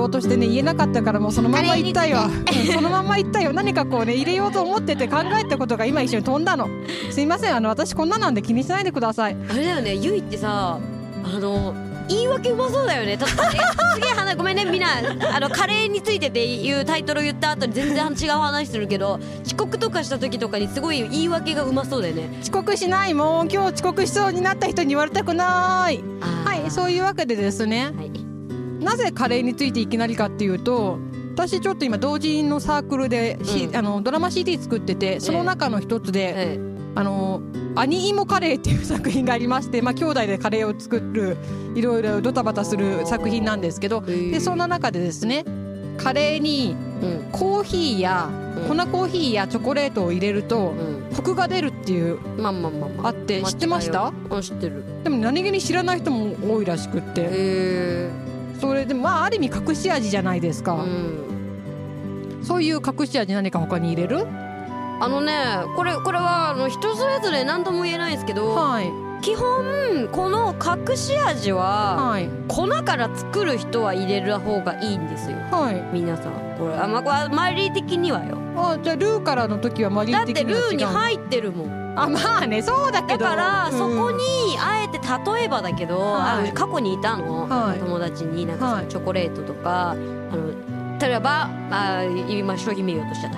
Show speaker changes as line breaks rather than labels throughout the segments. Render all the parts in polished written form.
うとしてね言えなかったからもうそのまま言ったよそのまま言ったよ。何かこうね入れようと思ってて考えたことが今一緒に飛んだの。すいません私こんななんで気にしないでください。
あれだよね、ゆいってさ言い訳うまそうだよね。すげえ話ごめんねみんなカレーについてっていうタイトル言った後に全然違う話するけど遅刻とかした時とかにすごい言い訳がうまそうだよね。
遅刻しないもん。今日遅刻しそうになった人に言われたくない。はい、そういうわけでですね、はい、なぜカレーについていきなりかっていうと、私ちょっと今同人のサークルで、ドラマ CD 作ってて、その中の一つで、アニイモカレーっていう作品がありまして、兄弟でカレーを作るいろいろドタバタする作品なんですけど、でそんな中でですねカレーにコーヒーや、粉コーヒーやチョコレートを入れるとコクが出るっていうあって知ってました？
知ってる。
でも何気に知らない人も多いらしくって、それである意味隠し味じゃないですか、そういう隠し味何か他に入れる？
これは人それぞれ何とも言えないですけど、基本この隠し味は、粉から作る人は入れる方がいいんですよ、皆さん。これマリー的にはよ。
じゃあルーからの時はマリー的には違う。
だってルーに入ってるもん。
そうだけど、
だからそこにあえて例えばだけど、過去にいたの、友達になんかチョコレートとか例えば今商品名言おうとしちゃった、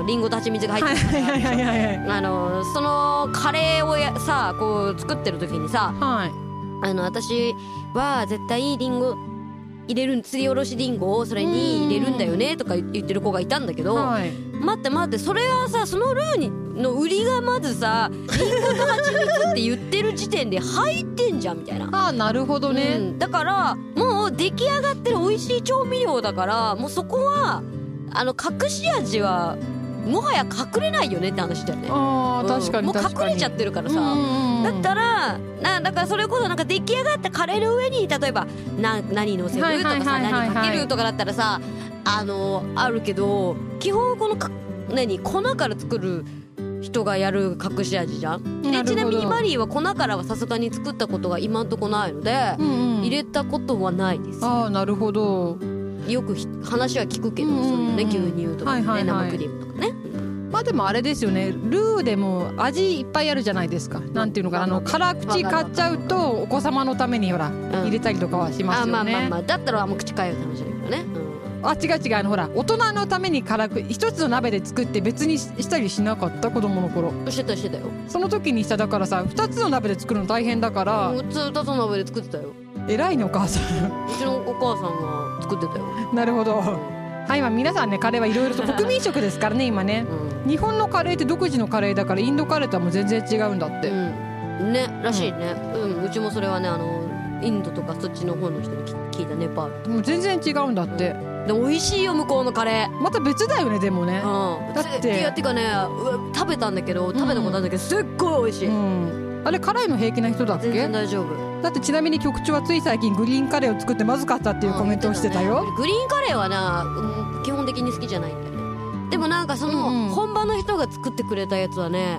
リンゴと蜂蜜が入ってるそのカレーをさこう作ってる時にさ、私は絶対リンゴ入れる、すりおろしリンゴをそれに入れるんだよねとか言ってる子がいたんだけど、待ってそれはさ、そのルーの売りがまずさリンゴと蜂蜜って言ってる時点で入ってんじゃんみたいな。
なるほどね、
だからもう出来上がってる美味しい調味料だから、もうそこは隠し味はもはや隠れないよねって話だよね。
確かに
もう隠れちゃってるからさ、だったらだからそれこそなんか出来上がったカレーの上に例えば何乗せるとかさ、何かけるとかだったらさあるけど、基本この粉から作る人がやる隠し味じゃん。でちなみにマリーは粉からはさすがに作ったことが今んとこないので、入れたことはないです。
なるほど。
よく話は聞くけど、そういうね、牛乳とかね、生クリームとかね。
でもあれですよね、ルーでも味いっぱいあるじゃないですか。なんていうのかな、辛口買っちゃうとお子様のためにほら、入れたりとかはしますよね。
だったらもう口変えようって話だけどね。
違うほら大人のために辛く一つの鍋で作って別にしたりしなかった？子供の頃
してたよ。
その時にさ、だからさ2つの鍋で作るの大変だから、
2つの鍋で作ってたよ。
偉いのお母さん。
うちのお母さんが作ってたよ。
なるほど。今皆さんね、カレーはいろいろと国民食ですからね今ね、日本のカレーって独自のカレーだから、インドカレーとはもう全然違うんだって、ね、らしいね。うちもそれはね、インドとかそっちの方の人に聞いた。ネパールとかもう全然違うんだって、
で美味しいよ向こうのカレー。
また別だよねでもね、
だっててかね、食べたことあるんだけどすっごい美味しい、
あれ辛いの平気な人だっけ？
全然大丈夫
だって。ちなみに局長はつい最近グリーンカレーを作ってまずかったっていうコメントをしてたよ。
グリーンカレーはな、基本的に好きじゃないんだよね。でもなんかその、本場の人が作ってくれたやつはね、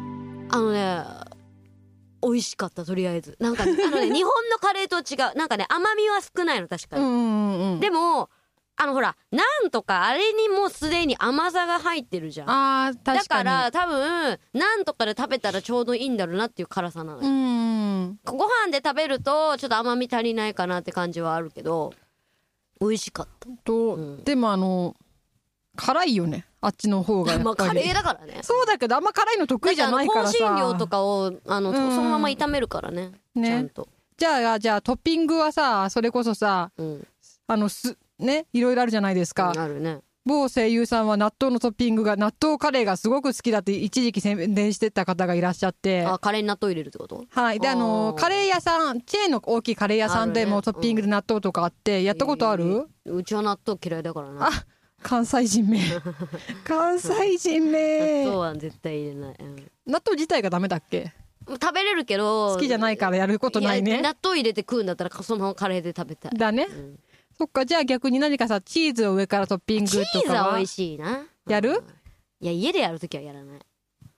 美味しかった。とりあえずなんか日本のカレーと違う。なんかね、甘みは少ないの確かに、でもほらなんとかあれにもうすでに甘さが入ってるじゃん。確かに。だから多分なんとかで食べたらちょうどいいんだろうなっていう辛さなのよ。ご飯で食べるとちょっと甘み足りないかなって感じはあるけど、美味しかったでも辛いよね、あっちの方がやっぱり。カレーだからね。そうだけどあんま辛いの得意じゃないからさ。香辛料とかをそのまま炒めるからね、ちゃんと。じゃあトッピングはさ、それこそさ、ね、いろいろあるじゃないですか。あるね。某声優さんは納豆のトッピングが、納豆カレーがすごく好きだって一時期宣伝してた方がいらっしゃって。カレーに納豆入れるってこと？はい。でカレー屋さん、チェーンの大きいカレー屋さんでもトッピングで納豆とかあって、やったことある？うちは納豆嫌いだからな。関西人名。関西人名。納豆は絶対入れない。納豆自体がダメだっけ？食べれるけど好きじゃないからやることないね。納豆入れて食うんだったらそのままカレーで食べたい。だね。そっか。じゃあ逆に何かさ、チーズを上からトッピングとかは。チーズは美味しいな。やる？いや、家でやるときはやらない。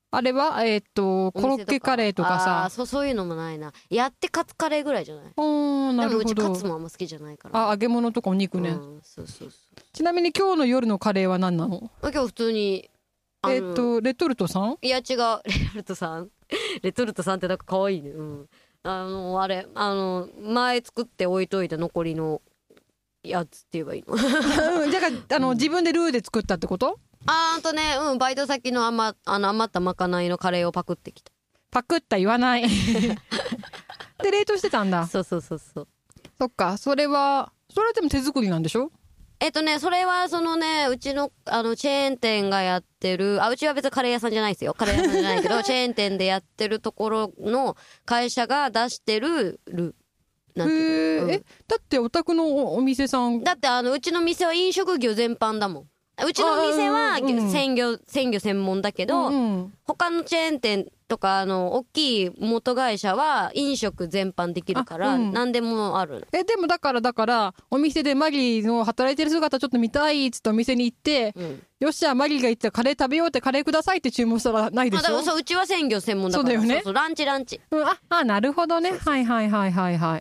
あれはコロッケカレーとかさ。
そういうのもないな。やってカツカレーぐらいじゃない。
なるほど。
でもうちカツもあんま好きじゃないから。
揚げ物とかお肉ね。
そう。
ちなみに今日の夜のカレーは何なの？
今日普通に
レトルトさん？
いや違う、レトルトさんレトルトさんってなんか可愛いね。あれ前作って置いといた残りのやつって言えばいいの？
じゃあ自分でルーで作ったってこと？
バイト先の余ったまかないのカレーをパクってきた。
パクった言わない。で冷凍してたんだ。
そう。そ
っか、それはでも手作りなんでしょ？
それはうちのチェーン店がやってる、うちは別にカレー屋さんじゃないですよ。カレー屋さんじゃないけど、チェーン店でやってるところの会社が出してるなんていうの、
だってお宅のお店さん。
だってうちの店は飲食業全般だもん。うちの店は鮮魚専門だけど、他のチェーン店とか大きい元会社は飲食全般できるから何でもある。
でもだからお店でマリーの働いてる姿ちょっと見たいっつってお店に行って、よっしゃマリーが言ったらカレー食べようってカレーくださいって注文したらないでしょ？
そう、うちは鮮魚専門だから。そうだよね。そうランチ。
なるほどね。はい。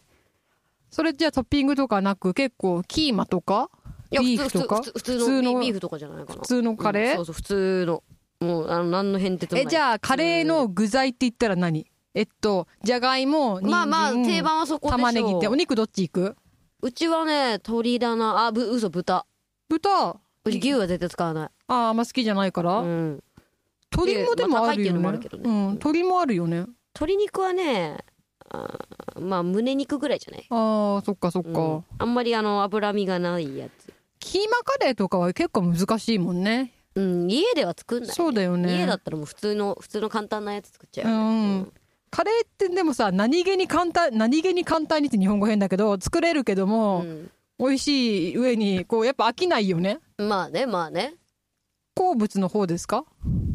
それじゃあトッピングとかなく結構キーマとかビーフとか
普通のビーフとかじゃないかな。
普通のカレー？
そう普通のもう何の変哲もない。
じゃあカレーの具材って言ったら何？じゃがいも、人参、
まあ定番はそこでしょ。
玉ねぎって。お肉どっち行く？
うちはね鶏だな。豚。うち牛は絶対使わない。
あんま好きじゃないから。鶏もでもあるよね。鶏もあるよね。
鶏肉はね胸肉ぐらいじゃない？
そっか、
あんまり脂身がないやつ。
キーマカレーとかは結構難しいもんね。
家では作んない、ね。
そうだよね。
家だったらもう普通の簡単なやつ作っちゃうよね。
カレーってでもさ、何気に簡単にって日本語変だけど作れるけども、美味しい上にこうやっぱ飽きないよね。
まあね。
好物の方ですか？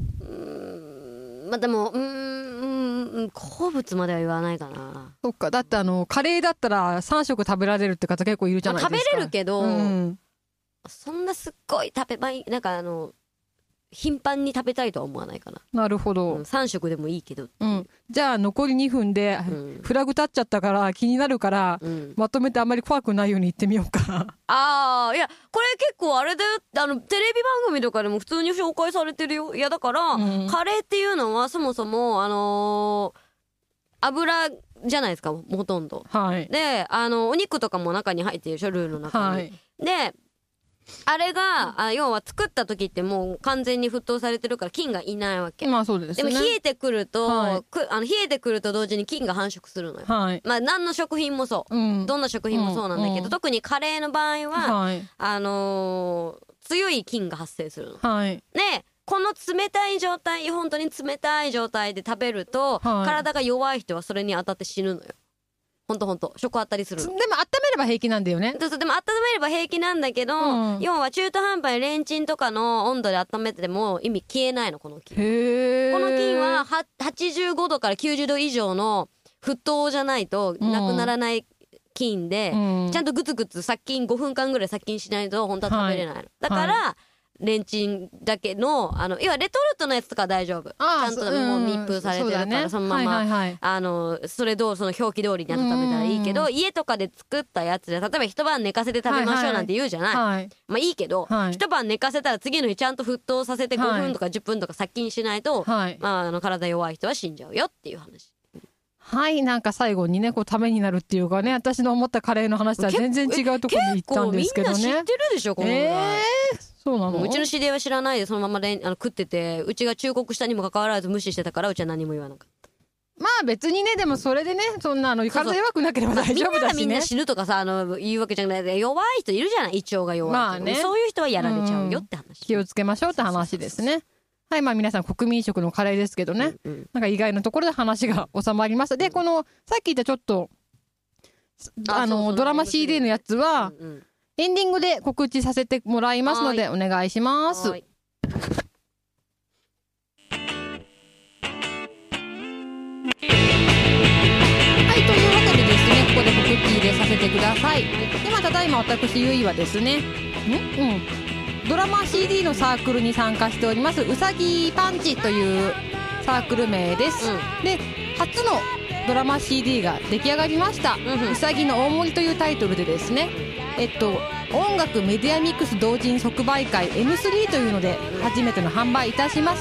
でも好物までは言わないかな。
そっか。だってカレーだったら3食食べられるって方結構いるじゃないですか。
食べれるけど、そんなすっごいなんか頻繁に食べたいとは思わないかな。
なるほど。
3食でもいいけど。
じゃあ残り2分でフラグ立っちゃったから気になるから、まとめてあんまり怖くないように言ってみようか。
いやこれ結構あれだよ。テレビ番組とかでも普通に紹介されてるよ。いやだから、カレーっていうのはそもそも油じゃないですかほとんど。でお肉とかも中に入ってるでしょ、ルーの中に。であれが要は作った時ってもう完全に沸騰されてるから菌がいないわけ。
そうですね。
でも冷えてくると、冷えてくると同時に菌が繁殖するのよ。何の食品もそう、どんな食品もそうなんだけど、特にカレーの場合は、強い菌が発生するの。でこの冷たい状態、本当に冷たい状態で食べると、体が弱い人はそれに当たって死ぬのよ。ほんと食あったりするの。
でも温めれば平気なんだよね。
でも温めれば平気なんだけど、要は中途半端にレンチンとかの温度で温めても意味消えないのこの菌。この菌は85度から90度以上の沸騰じゃないとなくならない菌で、ちゃんとグツグツ殺菌5分間ぐらい殺菌しないと本当は食べれないの。だから、レンチンだけの要はレトルトのやつとか大丈夫。ちゃんともう密封されてるからそのままそれその表記通りに温めたらいいけど、家とかで作ったやつで例えば一晩寝かせて食べましょうなんて言うじゃない。いいけど、一晩寝かせたら次の日ちゃんと沸騰させて5分とか10分とか殺菌しないと、体弱い人は死んじゃうよっていう話。
なんか最後にねこうためになるっていうかね、私の思ったカレーの話とは全然違うところに行ったんですけどね。
結構みんな知ってるでしょこのぐらい。
そうなの？
うちの知り合いは知らないでそのまま食ってて、うちが忠告したにもかかわらず無視してたからうちは何も言わなかった。
別にね、でもそれでね、そんな体弱くなければ大丈夫だしね。みんながみんな
死ぬとかさ言うわけじゃない。弱い人いるじゃない、胃腸が弱い。そういう人はやられちゃうよって話。
気をつけましょうって話ですね。皆さん国民食のカレーですけどね、なんか意外なところで話が収まりました。でこのさっき言ったちょっとドラマ CD のやつは、エンディングで告知させてもらいますのでお願いします。というわけでですね、ここで告知入れさせてください。でただいま私ゆいはですねドラマ CD のサークルに参加しておりますうさぎパンチというサークル名です、で初のドラマ CD が出来上がりました、うさぎの大盛りというタイトルでですね、音楽メディアミックス同人即売会 M3 というので初めての販売いたします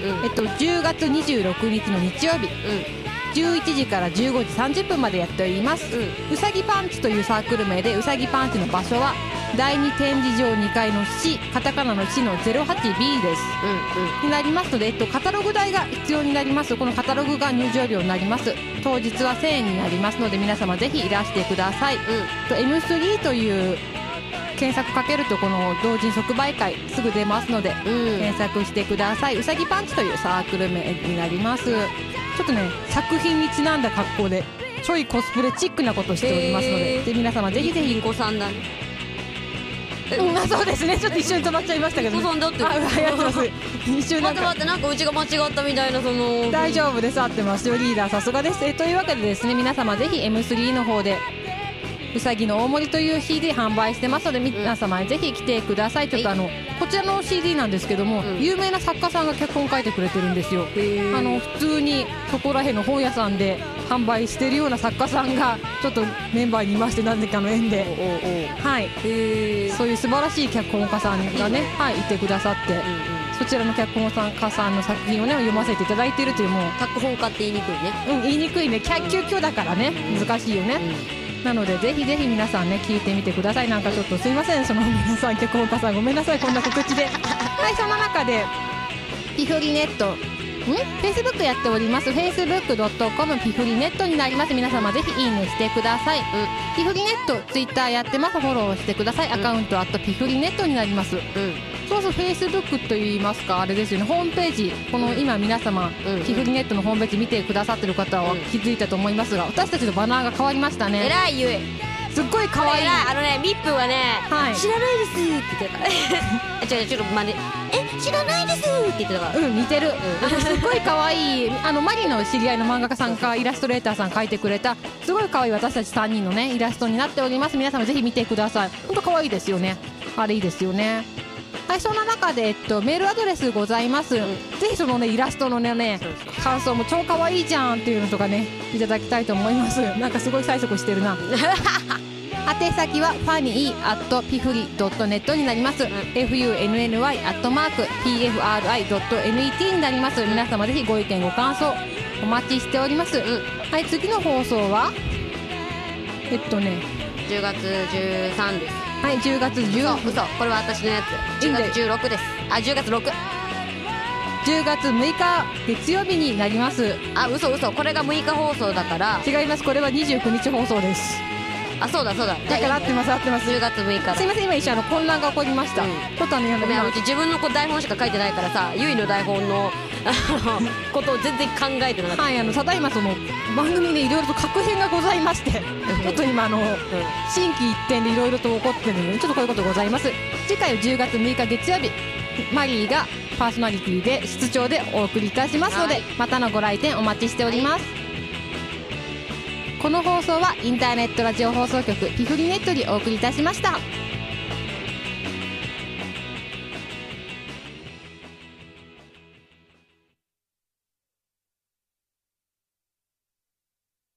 、10月26日の日曜日、11時から15時30分までやっております、うさぎパンチというサークル名で、うさぎパンチの場所は第2展示場2階の C、 カタカナの C の 08B です、になりますので、カタログ代が必要になります。このカタログが入場料になります。当日は1000円になりますので、皆様ぜひいらしてください、M3 という検索かけるとこの同人即売会すぐ出ますので、検索してください。うさぎパンチというサークル名になります。ちょっとね、作品にちなんだ格好でちょいコスプレチックなことをしておりますので、皆様ぜひぜひ。
お子さんだね。
そうですね、ちょっと一瞬止まっちゃいましたけど、
お子さんだって
やってます。一瞬
待ってなんかうちが間違ったみたいな、その
大丈夫です、合ってますよ、リーダーさすがです。というわけでですね、皆様ぜひ M3 の方でうさぎの大盛りという CD 販売してますので、皆様ぜひ来てください。ちょっとこちらの CD なんですけども、有名な作家さんが脚本書いてくれてるんですよ。普通にそこら辺の本屋さんで販売してるような作家さんがちょっとメンバーにいまして、なぜかの縁で、はい、そういう素晴らしい脚本家さんがね、いてくださって、そちらの脚本家さんの作品をね読ませていただいているという、もう
脚本家って言いにくいね。
言いにくいね、急遽だからね、難しいよね、なのでぜひぜひ皆さんね聞いてみてください。なんかちょっとすいません、その皆さん脚本家さんごめんなさい、こんな告知で。はい、その中でピフリネットFacebook やっております。 facebook.com ピフリネットになります。皆様ぜひいいねしてください、ピフリネット Twitter やってます。フォローしてください。アカウントピフリネットになります、そうそう、Facebook といいますか、あれですよね、ホームページ、この今皆様、ピフリネットのホームページ見てくださってる方は気づいたと思いますが、私たちのバナーが変わりましたね。
えらいゆえ、
すっごい可愛い。
ミップはね、知らないですって言ってた。ちょっと真似、知らないですって言ってたから。
似てる。すっごい可愛い。マリの知り合いの漫画家さんかイラストレーターさん描いてくれたすごい可愛い私たち3人のねイラストになっております。皆様ぜひ見てください。本当可愛いですよね。あれいいですよね。はい、そんな中で、メールアドレスございます、ぜひそのねイラストのね感想も超可愛いじゃんっていうのとかねいただきたいと思います。なんかすごい催促してるな。宛先は funny@pifri.net になります、funny@pfri.net になります。皆様ぜひご意見ご感想お待ちしております、はい、次の放送は
10月13です。
はい、10月10、
嘘、これは私のやつ。10月16です。10月6、
10月6日月曜日になります。
嘘、これが6日放送だから。
違います、これは29日放送です。
そうだ。
だから合ってます。
10月6日だ。
すいません、今一瞬混乱が起こりました、ちょっと
うち自分の台本しか書いてないからさ、ゆいの台本のことを全然考えてなかった。
はい、ただいまその番組でいろいろと確変がございましてちょっと今心機一転でいろいろと起こってるので、ちょっとこういうことございます。次回は10月6日月曜日、マリーがパーソナリティで室長でお送りいたしますので、またのご来店お待ちしております、この放送はインターネットラジオ放送局ピフリネットでお送りいたしました。